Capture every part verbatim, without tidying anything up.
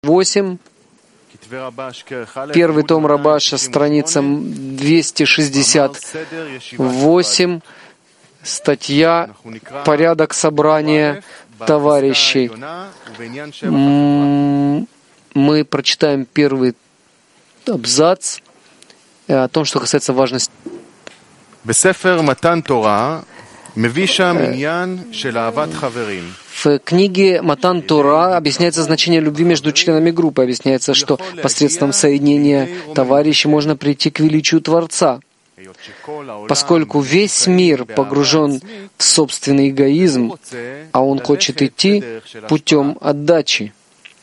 восемь. Первый том Рабаша, страница двести шестьдесят восемь, статья «Порядок собрания товарищей». Мы прочитаем первый абзац о том, что касается важности. В книге Матан Тора объясняется значение любви между членами группы. Объясняется, что посредством соединения товарищей можно прийти к величию Творца. Поскольку весь мир погружен в собственный эгоизм, а он хочет идти путем отдачи.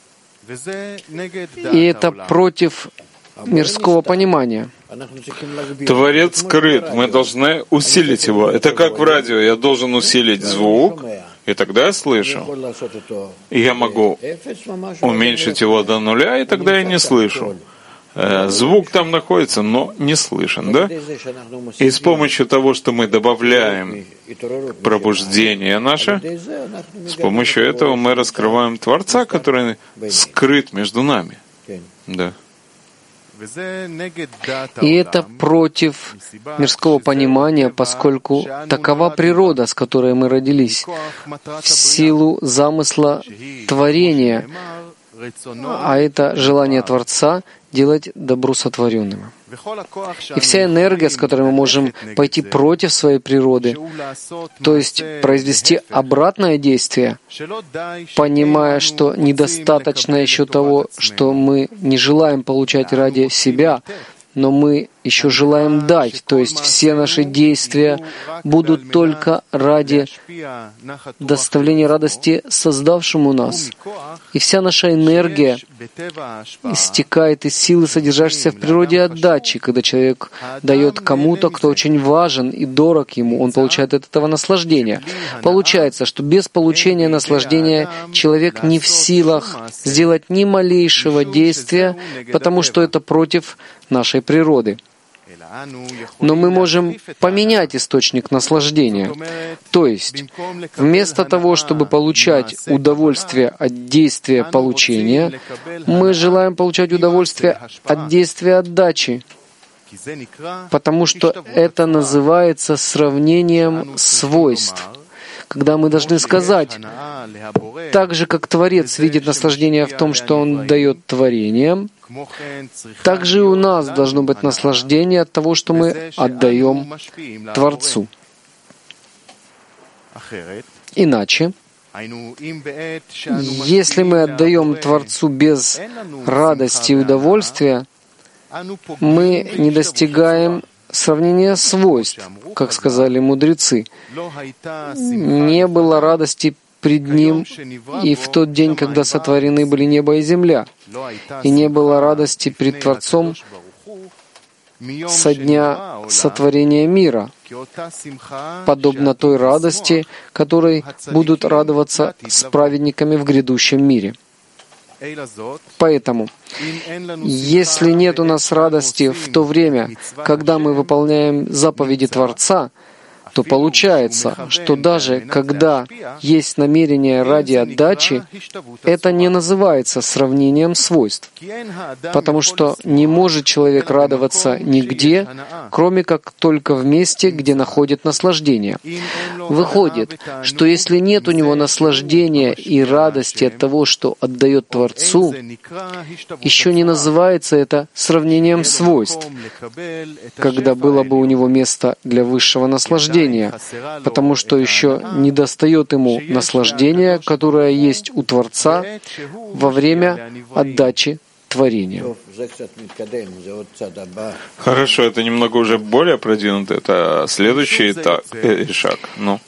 И это против мирского понимания. Творец скрыт, мы должны усилить его. Это как в радио, я должен усилить звук, и тогда я слышу. И я могу уменьшить его до нуля, и тогда я не слышу. Звук там находится, но не слышен, да? И с помощью того, что мы добавляем пробуждение наше, с помощью этого мы раскрываем Творца, который скрыт между нами. Да. И это против мирского понимания, поскольку такова природа, с которой мы родились, в силу замысла творения, а это желание Творца делать добро сотворенным. И вся энергия, с которой мы можем пойти против своей природы, то есть произвести обратное действие, понимая, что недостаточно еще того, что мы не желаем получать ради себя, но мы еще желаем дать, то есть все наши действия будут только ради доставления радости создавшему нас. И вся наша энергия истекает из силы, содержащейся в природе отдачи. Когда человек дает кому-то, кто очень важен и дорог ему, он получает от этого наслаждение. Получается, что без получения наслаждения человек не в силах сделать ни малейшего действия, потому что это против нашей природы. Но мы можем поменять источник наслаждения. То есть, вместо того, чтобы получать удовольствие от действия получения, мы желаем получать удовольствие от действия отдачи, потому что это называется сравнением свойств. Когда мы должны сказать, так же, как Творец видит наслаждение в том, что Он дает творением, так же и у нас должно быть наслаждение от того, что мы отдаем Творцу. Иначе, если мы отдаем Творцу без радости и удовольствия, мы не достигаем сравнения свойств, как сказали мудрецы. Не было радости пред Ним и в тот день, когда сотворены были небо и земля, и не было радости пред Творцом со дня сотворения мира, подобно той радости, которой будут радоваться с праведниками в грядущем мире. Поэтому, если нет у нас радости в то время, когда мы выполняем заповеди Творца, то получается, что даже когда есть намерение ради отдачи, это не называется сравнением свойств, потому что не может человек радоваться нигде, кроме как только в месте, где находит наслаждение. Выходит, что если нет у него наслаждения и радости от того, что отдает Творцу, еще не называется это сравнением свойств, когда было бы у него место для высшего наслаждения, потому что еще не достает ему наслаждения, которое есть у Творца во время отдачи творения. Хорошо, это немного уже более продвинуто, это следующий этап, э, шаг. Ну.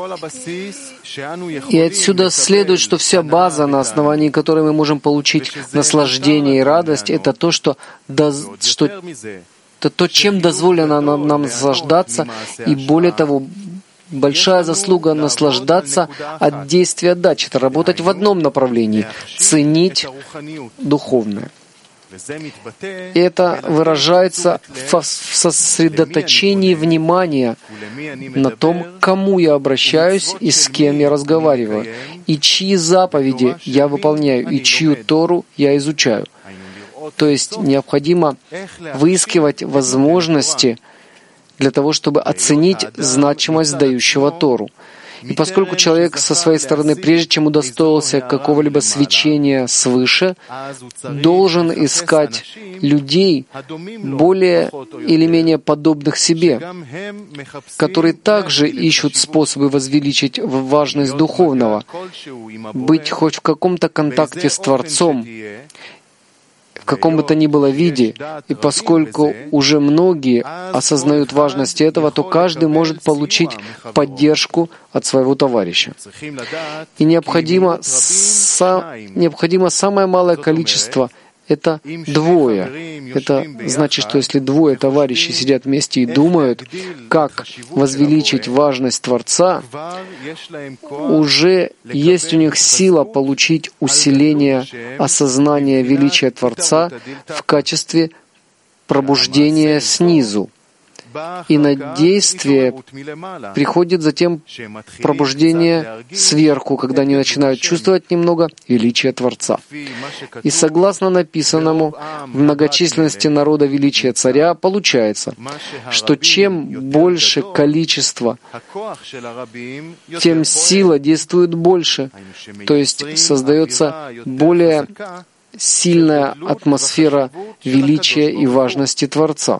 И отсюда следует, что вся база, на основании которой мы можем получить наслаждение и радость, это то, что, доз... что это то, чем дозволено нам, нам наслаждаться, и более того, большая заслуга наслаждаться от действия отдачи, это работать в одном направлении, ценить духовное. Это выражается в сосредоточении внимания на том, к кому я обращаюсь и с кем я разговариваю, и чьи заповеди я выполняю, и чью Тору я изучаю. То есть необходимо выискивать возможности для того, чтобы оценить значимость дающего Тору. И поскольку человек со своей стороны, прежде чем удостоился какого-либо свечения свыше, должен искать людей, более или менее подобных себе, которые также ищут способы возвеличить важность духовного, быть хоть в каком-то контакте с Творцом, в каком бы то ни было виде, и поскольку уже многие осознают важность этого, то каждый может получить поддержку от своего товарища. И необходимо, са, необходимо самое малое количество — это двое. Это значит, что если двое товарищей сидят вместе и думают, как возвеличить важность Творца, уже есть у них сила получить усиление осознания величия Творца в качестве пробуждения снизу. И на действие приходит затем пробуждение сверху, когда они начинают чувствовать немного величия Творца. И согласно написанному в многочисленности народа величия Царя, получается, что чем больше количество, тем сила действует больше, то есть создается более сильная атмосфера величия и важности Творца.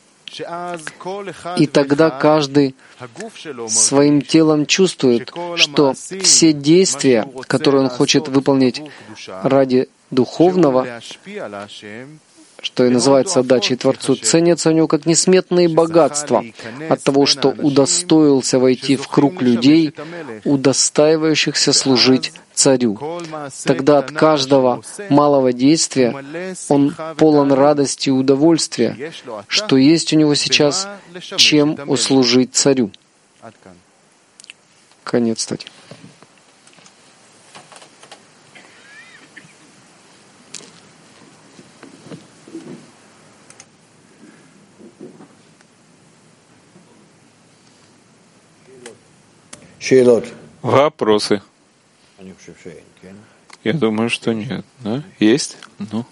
И тогда каждый своим телом чувствует, что все действия, которые он хочет выполнить ради духовного, что и называется отдачей Творцу, ценятся у него как несметные богатства от того, что удостоился войти в круг людей, удостаивающихся служить Царю. Тогда от каждого малого действия он полон радости и удовольствия, что есть у него сейчас, чем услужить Царю. Конец статьи. Вопросы? Я думаю, что нет. Да? Есть? Ну.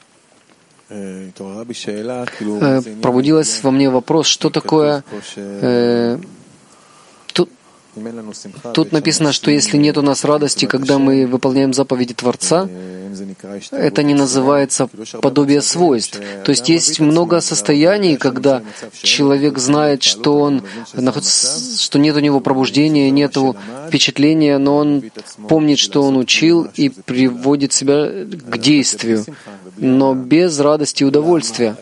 Пробудилось во мне вопрос, что такое... Э, тут, тут написано, что если нет у нас радости, когда мы выполняем заповеди Творца, это не называется подобие свойств. То есть есть много состояний, когда человек знает, что он находится, что нет у него пробуждения, нет впечатления, но он помнит, что он учил, и приводит себя к действию, но без радости и удовольствия.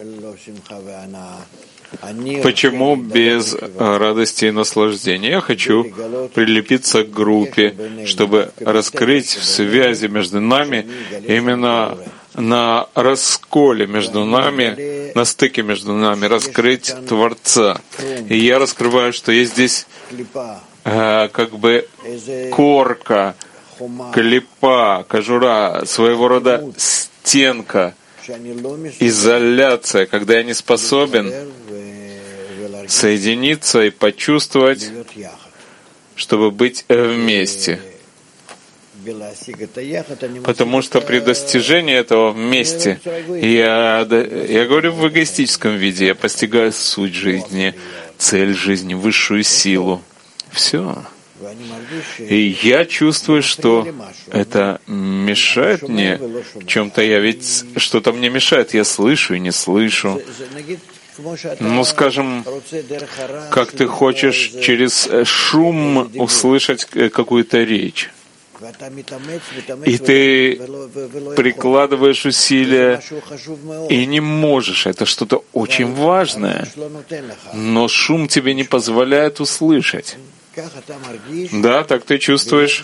Почему без радости и наслаждения? Я хочу прилепиться к группе, чтобы раскрыть связи между нами, именно на расколе между нами, на стыке между нами, раскрыть Творца. И я раскрываю, что есть здесь э, как бы корка, клипа, кожура, своего рода стенка, изоляция, когда я не способен соединиться и почувствовать, чтобы быть вместе. Потому что при достижении этого вместе, я, я говорю в эгоистическом виде, я постигаю суть жизни, цель жизни, высшую силу. Все. И я чувствую, что это мешает мне в чем-то. Я ведь что-то мне мешает. Я слышу и не слышу. Ну, скажем, как ты хочешь через шум услышать какую-то речь. И ты прикладываешь усилия и не можешь. Это что-то очень важное. Но шум тебе не позволяет услышать. Да, так ты чувствуешь.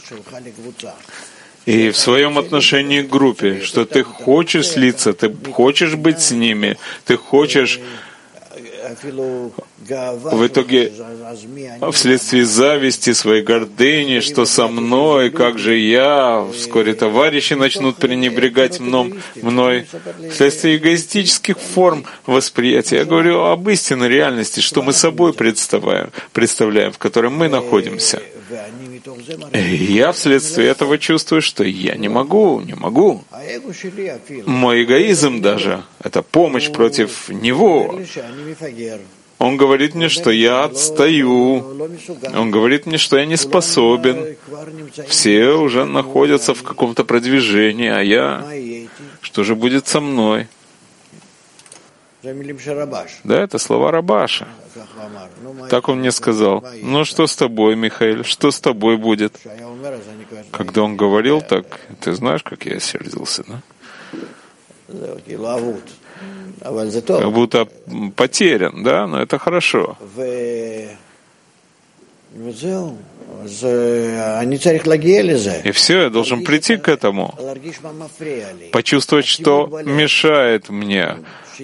И в своем отношении к группе, что ты хочешь слиться, ты хочешь быть с ними, ты хочешь в итоге вследствие зависти, своей гордыни, что со мной, как же я, вскоре товарищи начнут пренебрегать мной, вследствие эгоистических форм восприятия. Я говорю об истинной реальности, что мы собой представляем, представляем, в которой мы находимся. И я вследствие этого чувствую, что я не могу, не могу. Мой эгоизм даже — это помощь против него. Он говорит мне, что я отстаю. Он говорит мне, что я не способен. Все уже находятся в каком-то продвижении, а я... Что же будет со мной? Да, это слова Рабаша. Так он мне сказал. Ну что с тобой, Михаил? Что с тобой будет? Когда он говорил так, ты знаешь, как я сердился, да? Как будто потерян, да? Но это хорошо. И все, я должен прийти к этому, почувствовать, что мешает мне,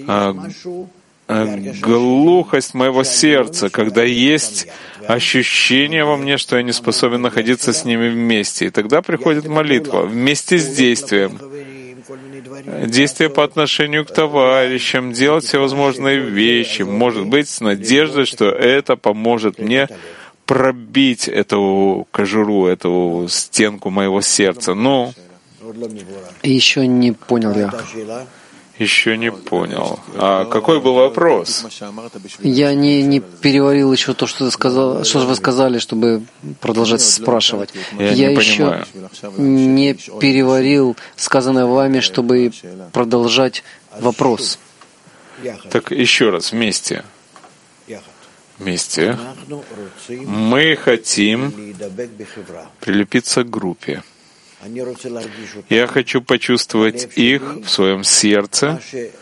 глухость моего сердца, когда есть ощущение во мне, что я не способен находиться с ними вместе. И тогда приходит молитва вместе с действием. Действие по отношению к товарищам, делать всевозможные вещи, может быть, с надеждой, что это поможет мне пробить эту кожуру, эту стенку моего сердца. Ну, еще не понял я. Еще не понял. А какой был вопрос? Я не, не переварил еще то, что ты сказал, что вы сказали, чтобы продолжать спрашивать. Я, я не еще понимаю. не переварил сказанное вами, чтобы продолжать вопрос. Так еще раз, вместе. Вместе. Мы хотим прилепиться к группе. Я хочу почувствовать их в своем сердце.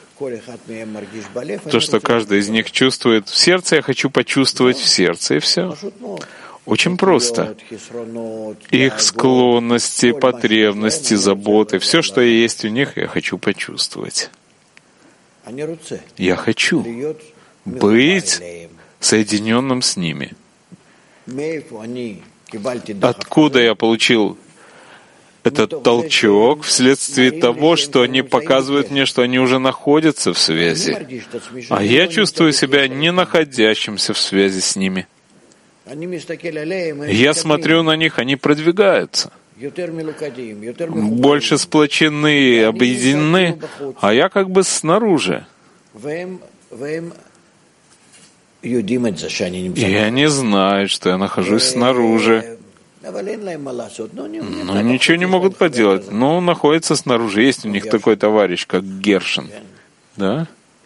То, что каждый из них чувствует в сердце, я хочу почувствовать в сердце, и все. Очень просто. Их склонности, потребности, заботы, все, что есть у них, я хочу почувствовать. Я хочу быть соединенным с ними. Откуда я получил этот толчок? Вследствие того, что они показывают мне, что они уже находятся в связи, а я чувствую себя не находящимся в связи с ними. Я смотрю на них, они продвигаются, больше сплочены, объединены, а я как бы снаружи. И они знают, что я нахожусь снаружи. Но ничего не могут поделать. Но находится снаружи. Есть у них такой товарищ, как Гершин. Да?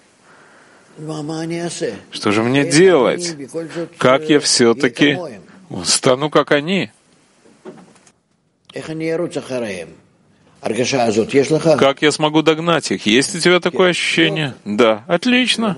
Что же мне делать? Как я все-таки стану как они? Как я смогу догнать их? Есть у тебя такое ощущение? Да. Отлично.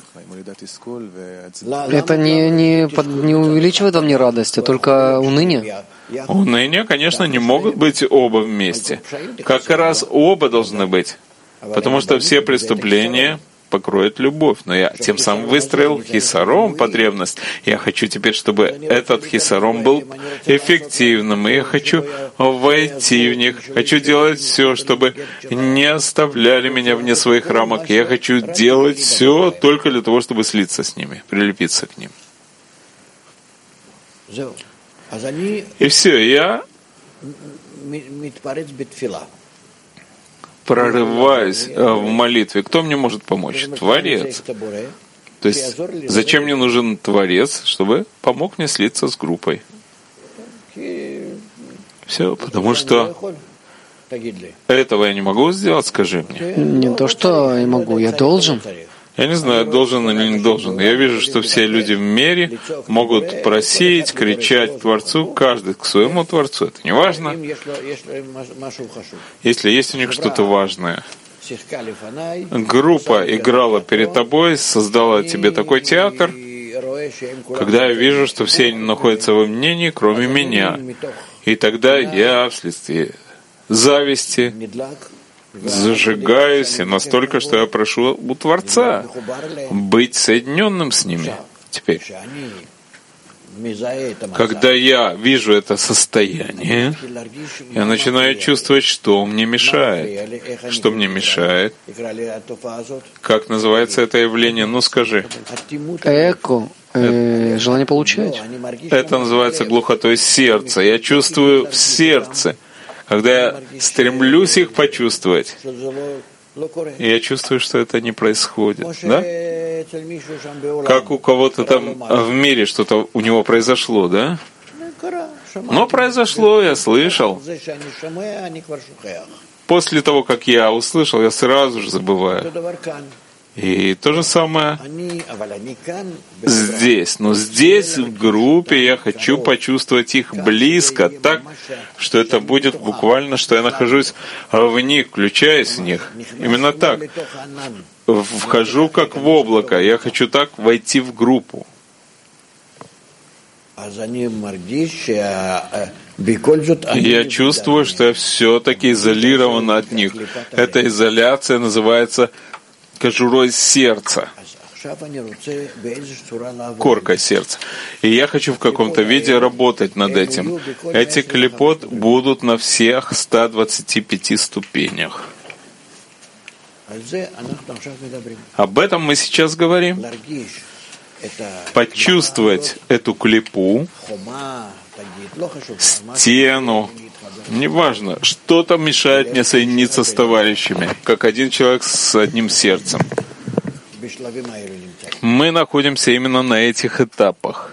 Это не, не, под, не увеличивает во мне радость, а только уныние? Уныние, конечно, не могут быть оба вместе. Как раз оба должны быть. Потому что все преступления покроет любовь. Но я тем самым выстроил хисаром потребность. Я хочу теперь, чтобы этот хисаром был эффективным. И я хочу войти в них. Хочу делать все, чтобы не оставляли меня вне своих рамок. Я хочу делать все только для того, чтобы слиться с ними, прилепиться к ним. И все, я прорываюсь в молитве. Кто мне может помочь? Творец. То есть зачем мне нужен Творец? Чтобы помог мне слиться с группой. Все, потому что этого я не могу сделать, скажи мне. Не то, что я могу, я должен. Я не знаю, должен или не должен. Я вижу, что все люди в мире могут просить, кричать Творцу, каждый к своему Творцу. Это не важно. Если есть у них что-то важное. Группа играла перед тобой, создала тебе такой театр, когда я вижу, что все они находятся во мнении, кроме меня. И тогда я вследствие зависти зажигаюсь, и настолько, что я прошу у Творца быть соединенным с ними. Теперь, когда я вижу это состояние, я начинаю чувствовать, что мне мешает. Что мне мешает? Как называется это явление? Ну скажи. Эко. Э, желание получать. Это называется глухотой сердца. Я чувствую в сердце. Когда я стремлюсь их почувствовать, я чувствую, что это не происходит. Да? Как у кого-то там в мире что-то у него произошло, да? Но произошло, я слышал. После того, как я услышал, я сразу же забываю. И то же самое здесь. Но здесь, в группе, я хочу почувствовать их близко, так, что это будет буквально, что я нахожусь в них, включаясь в них. Именно так. Вхожу как в облако. Я хочу так войти в группу. Я чувствую, что я все-таки изолирован от них. Эта изоляция называется кожурой сердца, коркой сердца. И я хочу в каком-то виде работать над этим. Эти клипот будут на всех ста двадцати пяти ступенях. Об этом мы сейчас говорим. Почувствовать эту клипу, стену, неважно, что-то мешает мне соединиться с товарищами, как один человек с одним сердцем. Мы находимся именно на этих этапах.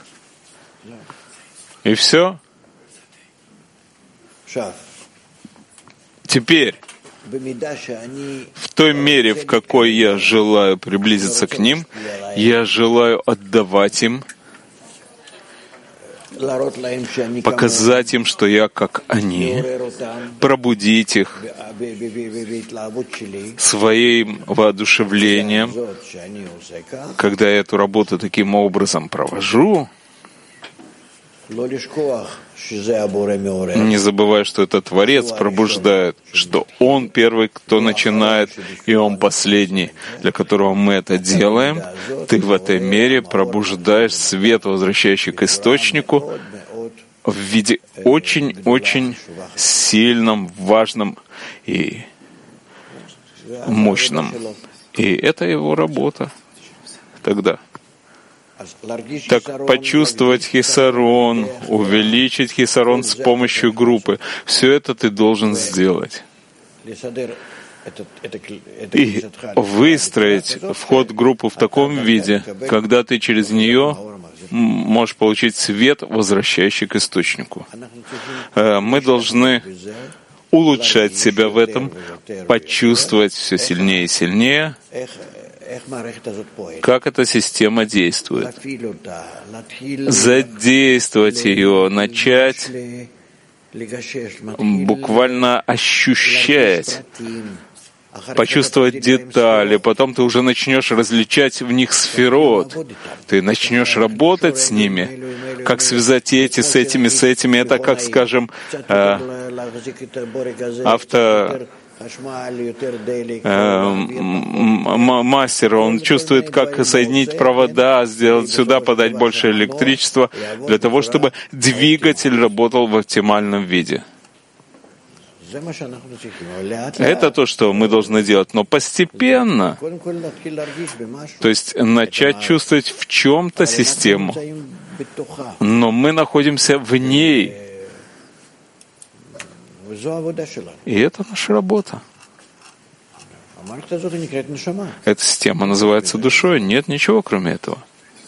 И все. Теперь, в той мере, в какой я желаю приблизиться к ним, я желаю отдавать им, показать им, что я как они, пробудить их своим воодушевлением. Когда я эту работу таким образом провожу, не забывай, что это Творец пробуждает, что Он первый, кто начинает, и Он последний, для которого мы это делаем. Ты в этой мере пробуждаешь свет, возвращающий к источнику, в виде очень-очень сильном, важном и мощном. И это Его работа тогда. Так почувствовать хисарон, увеличить хисарон с помощью группы. Все это ты должен сделать. И выстроить вход в группу в таком виде, когда ты через нее можешь получить свет, возвращающий к источнику. Мы должны улучшать себя в этом, почувствовать все сильнее и сильнее, как эта система действует. Задействовать ее, начать буквально ощущать, почувствовать детали, потом ты уже начнешь различать в них сферот, ты начнешь работать с ними, как связать эти с этими, с этими. Это, как, скажем, авто... мастер, он чувствует, как соединить провода, сделать сюда, подать больше электричества, для того, чтобы двигатель работал в оптимальном виде. Это то, что мы должны делать, но постепенно, то есть начать чувствовать в чем-то систему, но мы находимся в ней. И это наша работа. Эта система называется душой. Нет ничего, кроме этого.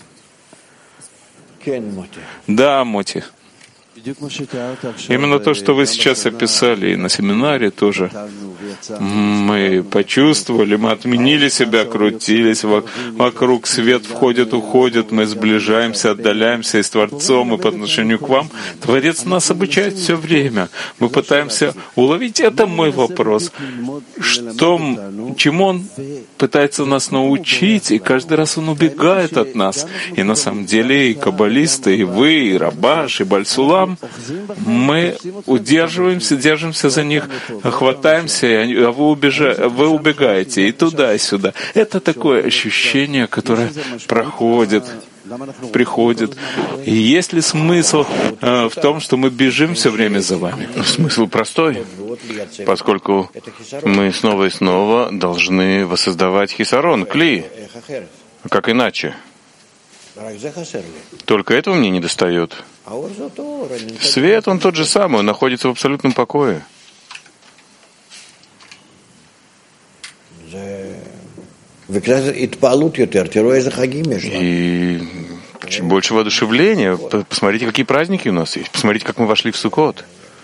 Да, Моти. Именно то, что вы сейчас описали, и на семинаре тоже. Мы почувствовали, мы отменили себя, крутились вокруг, свет входит, уходит, мы сближаемся, отдаляемся и с Творцом, и по отношению к вам. Творец нас обучает все время. Мы пытаемся уловить. Это мой вопрос. Что, чему Он пытается нас научить, и каждый раз Он убегает от нас. И на самом деле и каббалисты, и вы, и Рабаш, и Бальсулам, там мы удерживаемся, держимся за них, хватаемся, а вы, убежа... вы убегаете и туда, и сюда. Это такое ощущение, которое проходит, приходит. И есть ли смысл э, в том, что мы бежим все время за вами? Смысл простой, поскольку мы снова и снова должны воссоздавать хисарон, кли. Как иначе? Только этого мне не достает. Свет, он тот же самый, он находится в абсолютном покое. И чуть больше воодушевления. Посмотрите, какие праздники у нас есть. Посмотрите, как мы вошли в Суккот.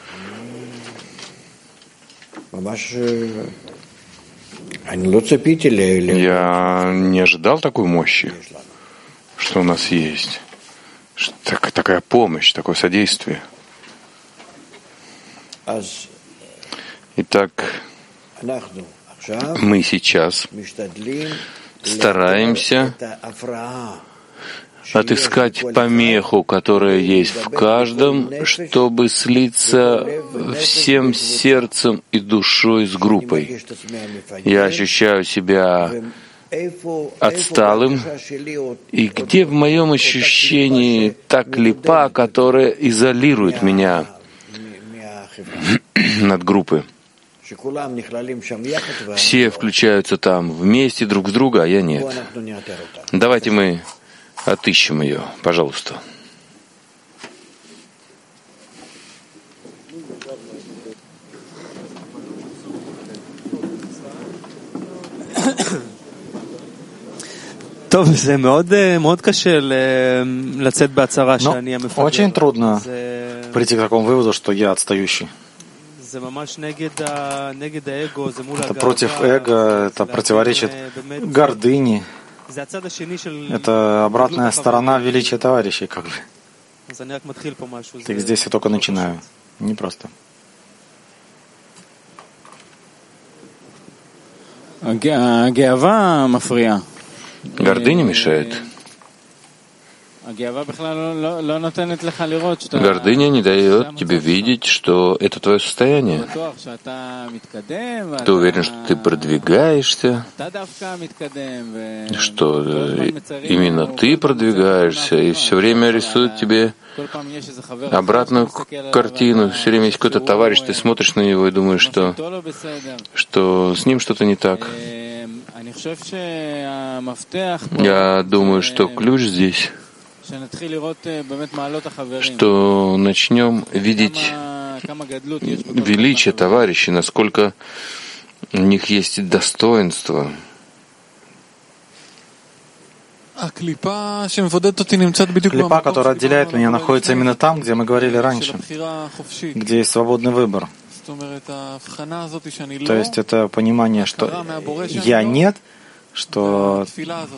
Я не ожидал такой мощи, что у нас есть. Так, такая помощь, такое содействие. Итак, мы сейчас стараемся отыскать помеху, которая есть в каждом, чтобы слиться всем сердцем и душой с группой. Я ощущаю себя отсталым, и где в моем ощущении та клипа, которая изолирует меня над группой. Все включаются там вместе друг с другом, а я нет. Давайте мы отыщем ее, пожалуйста. Ну, очень трудно прийти к такому выводу, что я отстающий. Это против эго, это противоречит гордыне. Это обратная сторона величия товарищей, как бы. Так здесь я только начинаю. Непросто. Гордыня мешает. Гордыня не дает тебе видеть, что это твое состояние. Ты уверен, что ты продвигаешься, что именно ты продвигаешься, и все время рисует тебе обратную картину. Все время есть какой-то товарищ, ты смотришь на него и думаешь, что, что с ним что-то не так. Я думаю, что ключ здесь, что начнем видеть величие товарищей, насколько у них есть достоинство. Клипа, которая отделяет меня, находится именно там, где мы говорили раньше, где есть свободный выбор. То есть это понимание, что я нет, что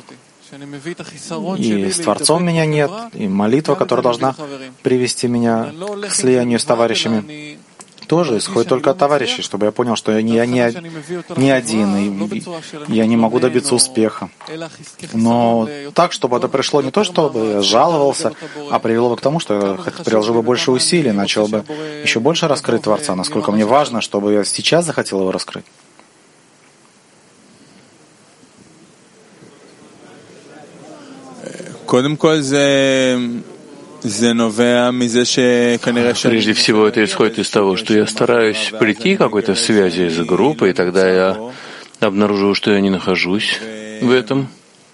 и с Творцом меня нет, и молитва, которая должна привести меня к слиянию с товарищами, тоже исходит только от товарищей, чтобы я понял, что я не, я не, не один, и я не могу добиться успеха. Но так, чтобы это пришло не то, чтобы я жаловался, а привело бы к тому, что я приложил бы больше усилий, начал бы еще больше раскрыть Творца, насколько мне важно, чтобы я сейчас захотел его раскрыть. Прежде всего, это исходит из того, что я стараюсь прийти к какой-то связи с группой, и тогда я обнаруживаю, что я не нахожусь в этом.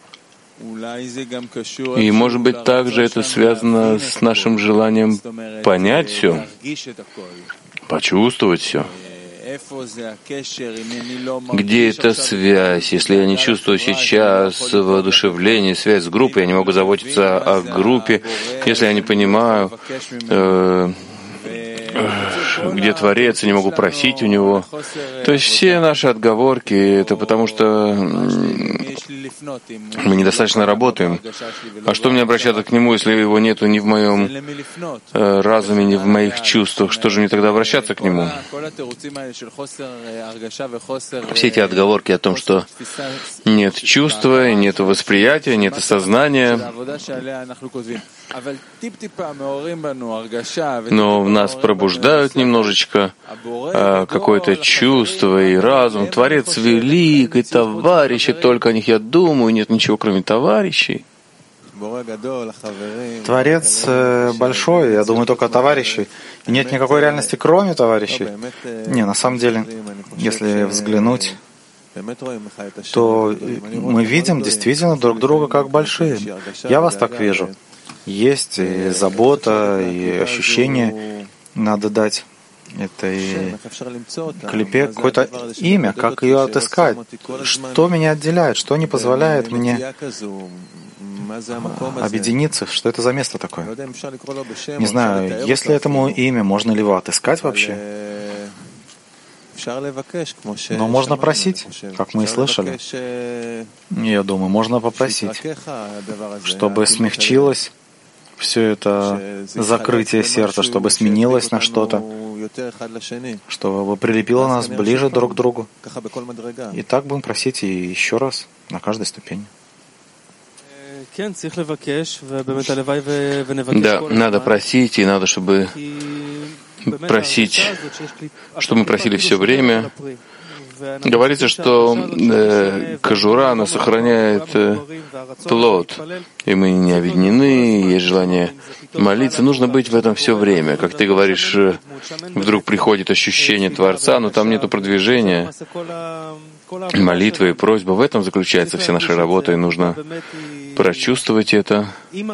И, может быть, также это связано с нашим желанием понять все, почувствовать все. Где эта связь? Если я не чувствую сейчас воодушевление, связь с группой, я не могу заботиться о группе, если я не понимаю, э, где Творец, я не могу просить у него. То есть все наши отговорки — это потому, что мы недостаточно работаем. А что мне обращаться к нему, если его нету ни в моем э, разуме, ни в моих чувствах? Что же мне тогда обращаться к нему? Все эти отговорки о том, что нет чувства, нет восприятия, нет осознания. Но в нас пробуждают немножечко а, какое-то чувство и разум. Творец велик, и товарищи, только о них я думаю, нет ничего, кроме товарищей. Творец большой, я думаю только о товарищей. И нет никакой реальности, кроме товарищей. Не, на самом деле, если взглянуть, то мы видим действительно друг друга как большие. Я вас так вижу. Есть и забота, и ощущение надо дать этой клипе какое-то имя, как ее отыскать. Что меня отделяет, что не позволяет мне объединиться, что это за место такое? Не знаю, есть ли этому имя, можно ли его отыскать вообще? Но можно просить, как мы и слышали. Я думаю, можно попросить, чтобы смягчилось все это закрытие сердца, чтобы сменилось на что-то, чтобы прилепило нас ближе друг к другу. И так будем просить и еще раз на каждой ступени. Да, надо просить, и надо, чтобы просить, чтобы мы просили все время. Говорится, что э, кожура, она сохраняет э, плод, и мы не объединены, есть желание молиться. Нужно быть в этом все время. Как ты говоришь, э, вдруг приходит ощущение Творца, но там нету продвижения. Молитва и просьба, в этом заключается вся наша работа, и нужно прочувствовать это. И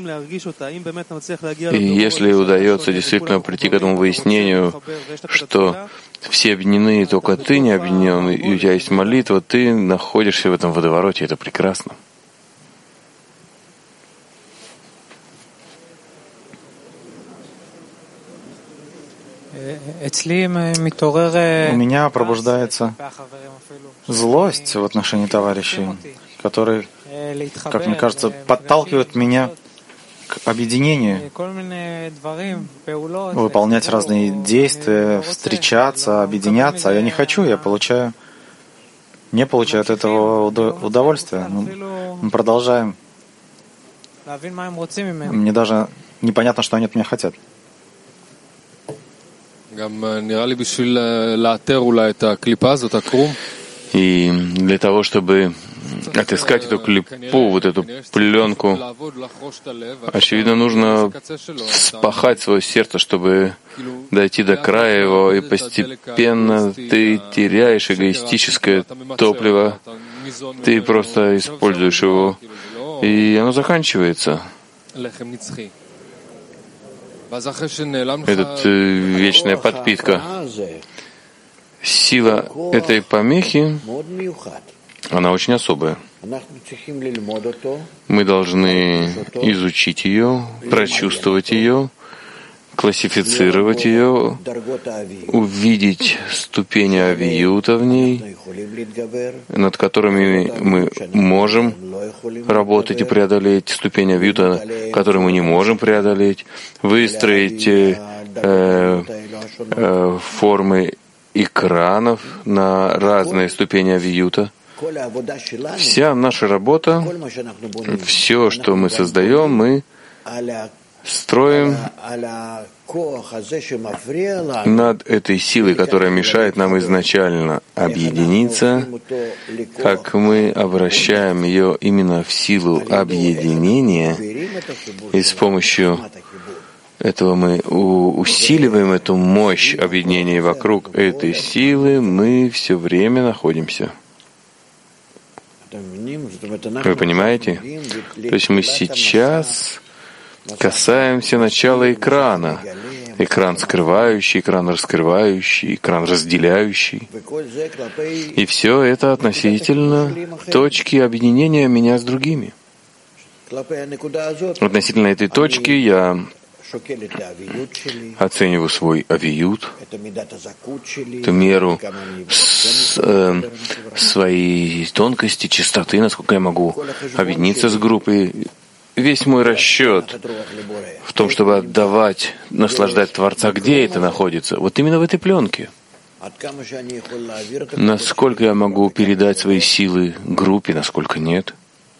если удается действительно прийти к этому выяснению, что все объединены, только ты не объединен, и у тебя есть молитва, ты находишься в этом водовороте, это прекрасно. У меня пробуждается злость в отношении товарищей, которые, как мне кажется, подталкивают меня к объединению, выполнять разные действия, встречаться, объединяться, а я не хочу, я получаю, не получаю от этого удовольствия. Мы продолжаем. Мне даже непонятно, что они от меня хотят. И для того, чтобы отыскать эту клипу, вот эту пленку, очевидно, нужно вспахать свое сердце, чтобы дойти до края его, и постепенно ты теряешь эгоистическое топливо, ты просто используешь его, и оно заканчивается. Эта вечная подпитка. Сила этой помехи, она очень особая. Мы должны изучить ее, прочувствовать ее, классифицировать ее, увидеть ступени авиюта в ней, над которыми мы можем работать и преодолеть, ступени авиюта, которые мы не можем преодолеть, выстроить э, э, формы экранов на разные ступени авиюта. Вся наша работа, все, что мы создаем, мы строим над этой силой, которая мешает нам изначально объединиться, как мы обращаем ее именно в силу объединения, и с помощью этого мы усиливаем эту мощь объединения, вокруг этой силы мы все время находимся. Вы понимаете? То есть мы сейчас касаемся начала экрана. Экран скрывающий, экран раскрывающий, экран разделяющий. И все это относительно точки объединения меня с другими. Относительно этой точки я оцениваю свой авиют, эту меру с, э, своей тонкости, чистоты, насколько я могу объединиться с группой. Весь мой расчет в том, чтобы отдавать, наслаждать Творца, где это находится? Вот именно в этой пленке. Насколько я могу передать свои силы группе, насколько нет?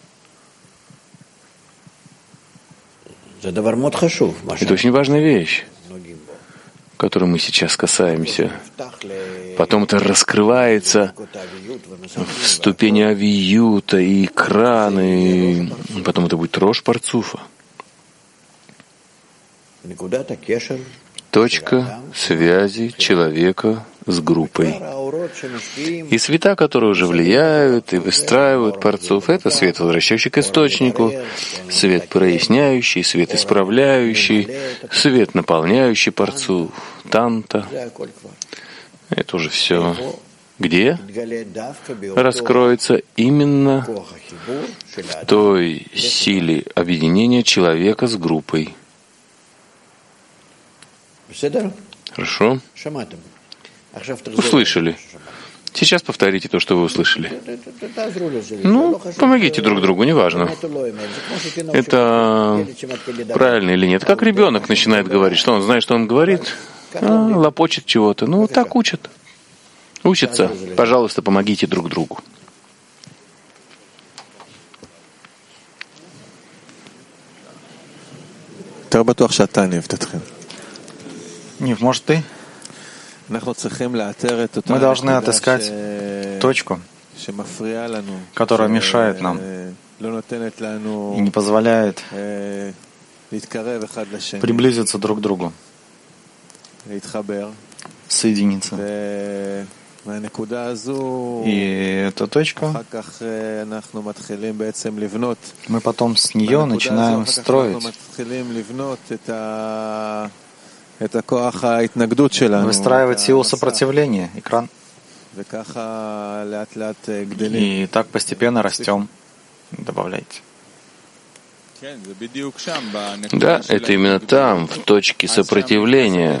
Это очень важная вещь, которой мы сейчас касаемся. Потом это раскрывается в ступени авиюта и экраны, и потом это будет рожь парцуфа. Точка связи человека с группой. И света, которые уже влияют и выстраивают парцуф, это свет, возвращающий к источнику, свет проясняющий, свет исправляющий, свет, наполняющий парцуф, танта. Это уже все. Где раскроется именно в той силе объединения человека с группой. Хорошо? Услышали. Сейчас повторите то, что вы услышали. Ну, помогите друг другу, неважно. Это правильно или нет. Как ребенок начинает говорить, что он знает, что он говорит, а, лопочет чего-то. Ну, так учат. Учатся. Пожалуйста, помогите друг другу. Нив, может, ты? Мы должны отыскать точку, которая мешает нам и не позволяет приблизиться друг к другу, соединиться. И эта точка, мы потом с нее начинаем строить, выстраивать силу сопротивления, экран. И так постепенно растем. Добавляйте. Да, это именно там, в точке сопротивления.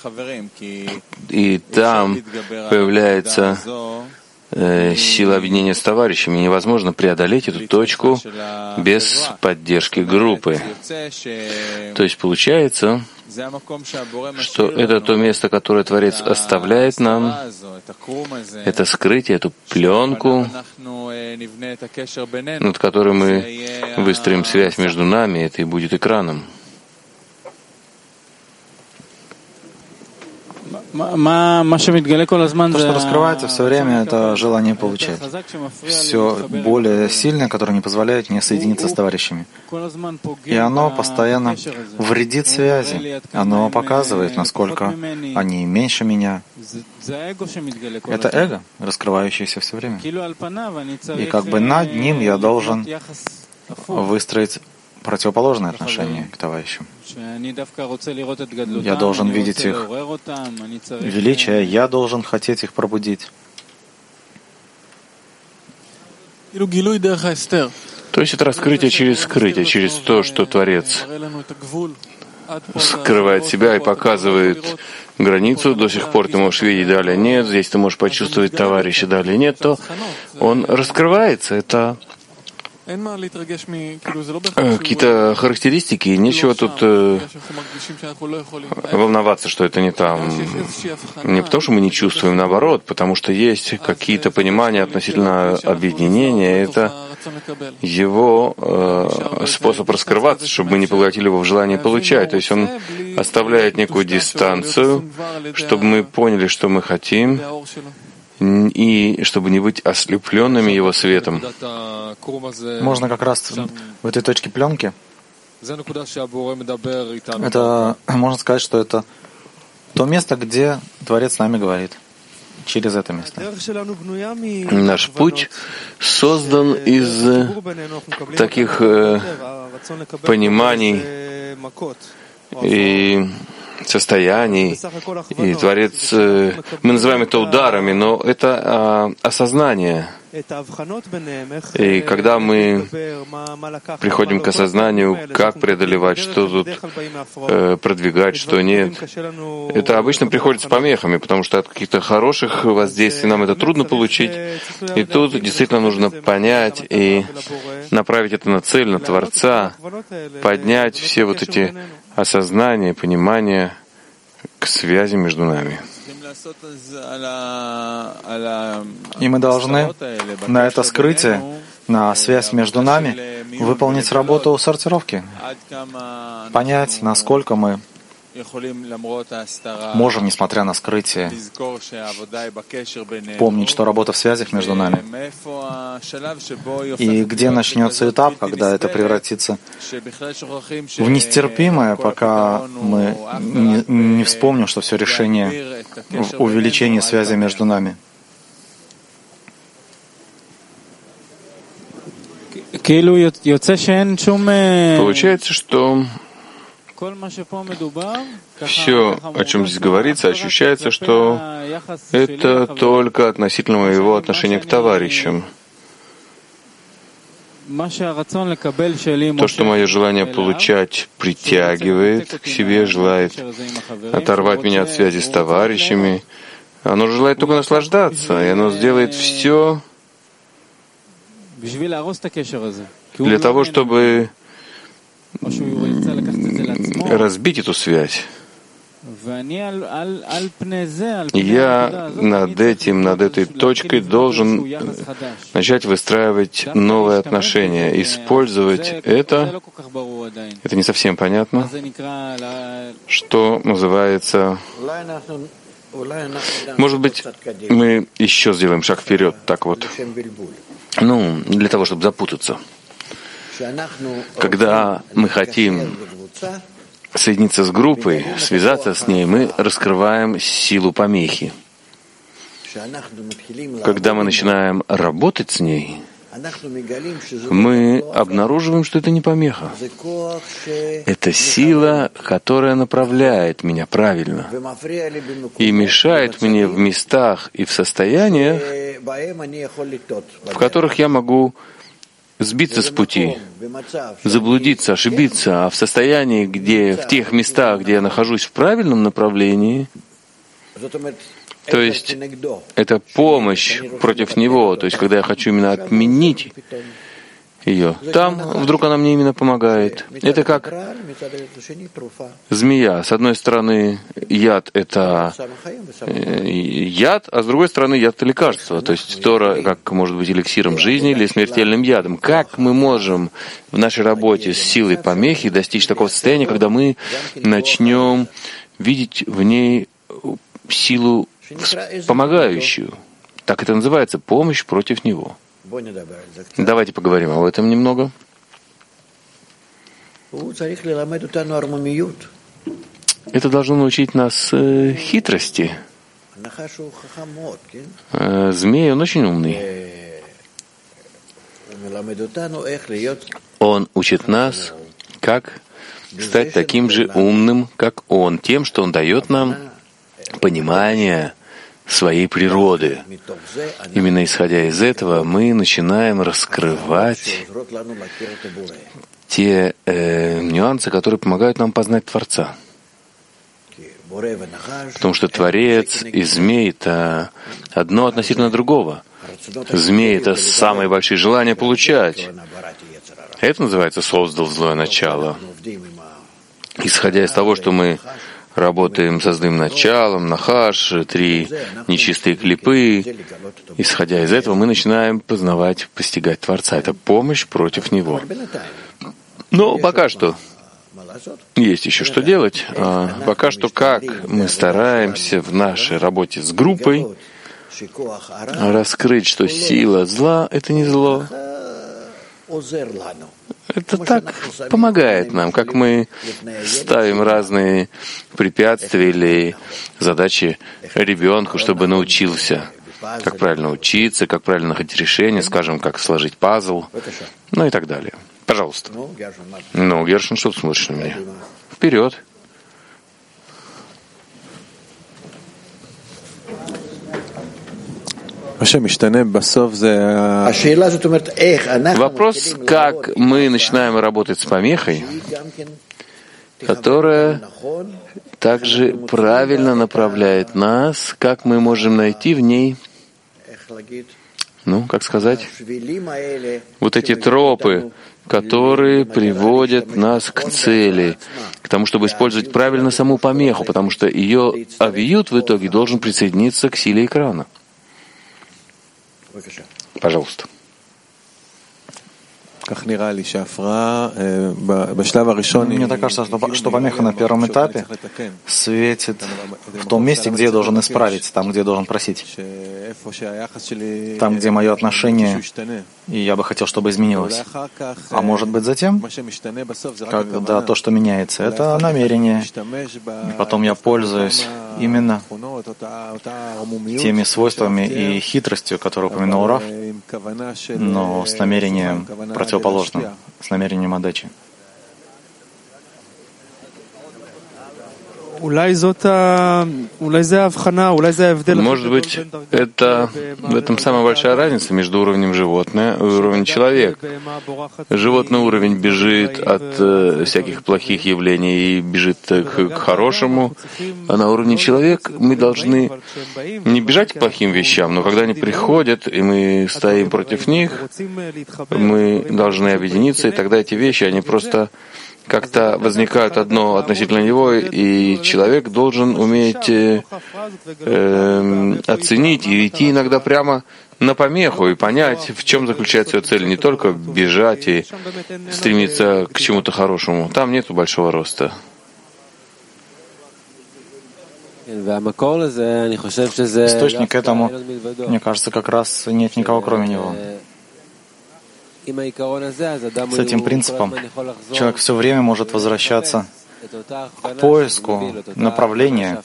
И там появляется э, сила объединения с товарищами. Невозможно преодолеть эту точку без поддержки группы. То есть получается, что это то место, которое Творец оставляет нам, это скрытие, эту пленку, над которой мы выстроим связь между нами, это и будет экраном. То, что раскрывается все время, это желание получать. Все более сильное, которое не позволяет мне соединиться с товарищами. И оно постоянно вредит связи. Оно показывает, насколько они меньше меня. Это эго, раскрывающееся все время. И как бы над ним я должен выстроить противоположное отношение к товарищам. Я должен видеть их величие, я должен хотеть их пробудить. То есть это раскрытие через скрытие, через то, что Творец скрывает себя и показывает границу. До сих пор ты можешь видеть, далее нет, здесь ты можешь почувствовать товарища, далее нет, то он раскрывается. Это какие-то характеристики, нечего тут э, волноваться, что это не там. Не потому, что мы не чувствуем, наоборот, потому что есть какие-то понимания относительно объединения. Это его э, способ раскрываться, чтобы мы не поглотили его в желании получать. То есть он оставляет некую дистанцию, чтобы мы поняли, что мы хотим, и чтобы не быть ослепленными его светом. Можно как раз в этой точке пленки, это, можно сказать, что это то место, где Творец с нами говорит. Через это место. Наш путь создан из таких э, пониманий и состояний, и Творец, мы называем это ударами, но это а, осознание. И когда мы приходим к осознанию, как преодолевать, что тут э, продвигать, что нет, это обычно приходит с помехами, потому что от каких-то хороших воздействий нам это трудно получить. И тут действительно нужно понять и направить это на цель, на Творца, поднять все вот эти осознания, понимания к связи между нами. И мы должны на это скрытие, на связь между нами, выполнить работу сортировки, понять, насколько мы можем, несмотря на скрытие, помнить, что работа в связях между нами. И где начнется этап, когда это превратится в нестерпимое, пока мы не, не вспомним, что все решение в увеличении связи между нами. Получается, что все, о чем здесь говорится, ощущается, что это только относительно моего отношения к товарищам. То, что мое желание получать притягивает к себе, желает оторвать меня от связи с товарищами, оно желает только наслаждаться, и оно сделает все для того, чтобы разбить эту связь. Я над этим, над этой точкой должен начать выстраивать новые отношения, использовать это. Это не совсем понятно, что называется. Может быть, мы еще сделаем шаг вперед, так вот. Ну, для того, чтобы запутаться. Когда мы хотим соединиться с группой, связаться с ней, мы раскрываем силу помехи. Когда мы начинаем работать с ней, мы обнаруживаем, что это не помеха. Это сила, которая направляет меня правильно и мешает мне в местах и в состояниях, в которых я могу сбиться с пути, заблудиться, ошибиться, а в состоянии, где, в тех местах, где я нахожусь в правильном направлении, то есть это помощь против него, то есть когда я хочу именно отменить ее, там вдруг она мне именно помогает. Это как змея. С одной стороны, яд — это яд, а с другой стороны, яд — это лекарство. То есть Тора как может быть эликсиром жизни или смертельным ядом. Как мы можем в нашей работе с силой помехи достичь такого состояния, когда мы начнем видеть в ней силу помогающую? Так это называется — помощь против него. Давайте поговорим об этом немного. Это должно научить нас э, хитрости. Э, змей, он очень умный. Он учит нас, как стать таким же умным, как он, тем, что он дает нам понимание своей природы. Именно исходя из этого мы начинаем раскрывать те э, нюансы, которые помогают нам познать Творца. Потому что Творец и змей — это одно относительно другого. Змей — это самые большие желания получать. Это называется «создал злое начало». Исходя из того, что мы работаем со злым началом, нахаш, три нечистые клипы. Исходя из этого, мы начинаем познавать, постигать Творца. Это помощь против Него. Но пока что есть еще что делать. А пока что как мы стараемся в нашей работе с группой раскрыть, что сила зла — это не зло. Это так помогает нам, как мы ставим разные препятствия или задачи ребенку, чтобы научился, как правильно учиться, как правильно находить решение, скажем, как сложить пазл, ну и так далее. Пожалуйста. Ну, Гершин, что ты смотришь на меня? Вперед. Вопрос, как мы начинаем работать с помехой, которая также правильно направляет нас, как мы можем найти в ней ну, как сказать, вот эти тропы, которые приводят нас к цели, к тому, чтобы использовать правильно саму помеху, потому что ее авиют в итоге должен присоединиться к силе экрана. Пожалуйста. Мне так кажется, что, что помеха на первом этапе светит в том месте, где я должен исправить, там, где я должен просить. Там, где мое отношение, и я бы хотел, чтобы изменилось. А может быть затем, когда то, что меняется, это намерение. И потом я пользуюсь именно теми свойствами и хитростью, которые упомянул Рав, но с намерением противоположным, с намерением отдачи. Может быть, это в этом самая большая разница между уровнем животное и уровнем человека. Животный уровень бежит от э, всяких плохих явлений и бежит к, к хорошему, а на уровне человека мы должны не бежать к плохим вещам, но когда они приходят, и мы стоим против них, мы должны объединиться, и тогда эти вещи, они просто как-то возникают одно относительно него, и человек должен уметь э, э, оценить и идти иногда прямо на помеху и понять, в чем заключается ее цель, не только бежать и стремиться к чему-то хорошему. Там нету большого роста. Источник этому, мне кажется, как раз нет никого, кроме него. С этим принципом человек все время может возвращаться к поиску направления,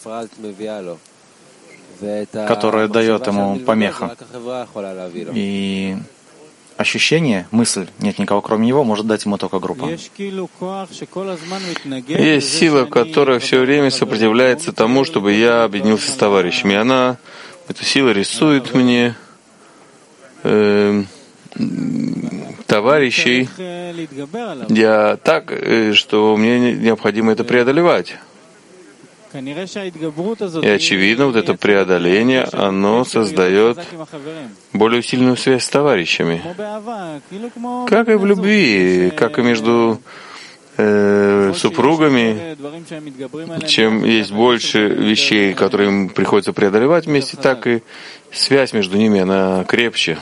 которое дает ему помеха. И ощущение, мысль, нет никого кроме него, может дать ему только группа. Есть сила, которая все время сопротивляется тому, чтобы я объединился с товарищами. Она, эта сила рисует мне э, товарищей, я так, что мне необходимо это преодолевать. И очевидно, вот это преодоление, оно создает более усиленную связь с товарищами. Как и в любви, как и между э, супругами, чем есть больше вещей, которые им приходится преодолевать вместе, так и связь между ними, она крепче.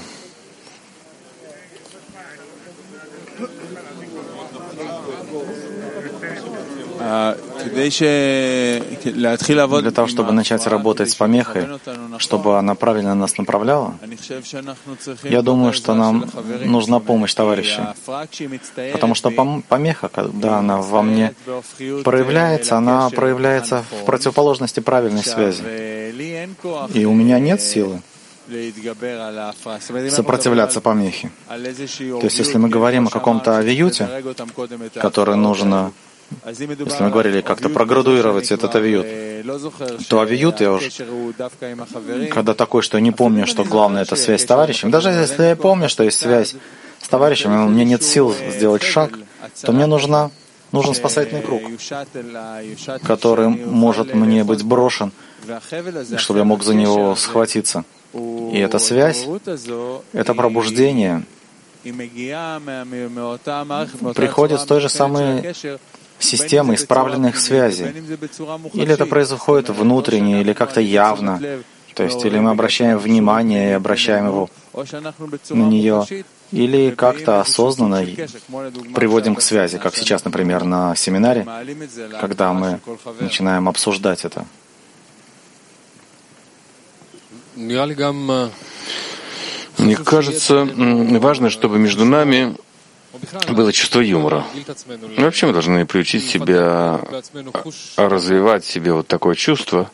Для того, чтобы начать работать с помехой, чтобы она правильно нас направляла, я думаю, что нам нужна помощь товарищей. Потому что помеха, когда она во мне проявляется, она проявляется в противоположности правильной связи. И у меня нет силы сопротивляться помехе. То есть, если мы говорим о каком-то авиюте, который нужно, если мы говорили как-то проградуировать этот авиют, то авиют я уже, когда такой, что я не помню, что главное — это связь с товарищем, даже если я помню, что есть связь с товарищем, и у меня нет сил сделать шаг, то мне нужна, нужен спасательный круг, который может мне быть брошен, чтобы я мог за него схватиться. И эта связь, это пробуждение приходит с той же самой системы исправленных связей. Или это происходит внутренне, или как-то явно. То есть, или мы обращаем внимание и обращаем его на нее, или как-то осознанно приводим к связи, как сейчас, например, на семинаре, когда мы начинаем обсуждать это. Мне кажется, важно, чтобы между нами было чувство юмора. Мы вообще мы должны приучить себя развивать в себе вот такое чувство,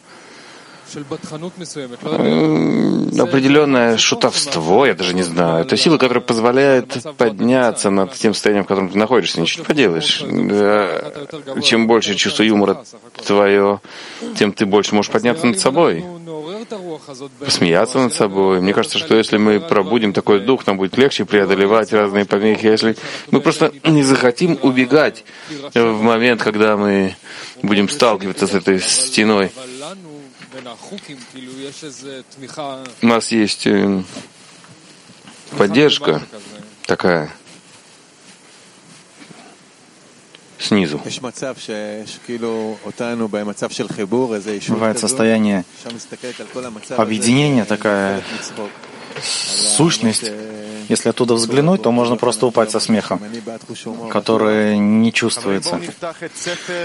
определенное шутовство, я даже не знаю. Это сила, которая позволяет подняться над тем состоянием, в котором ты находишься. Ничего не поделаешь. Чем больше чувство юмора твое, тем ты больше можешь подняться над собой, посмеяться над собой. Мне кажется, что если мы пробудим такой дух, нам будет легче преодолевать разные помехи. Если мы просто не захотим убегать в момент, когда мы будем сталкиваться с этой стеной. У нас есть поддержка такая снизу. Бывает состояние объединения, такая сущность. Если оттуда взглянуть, то можно просто упасть со смехом, который не чувствуется.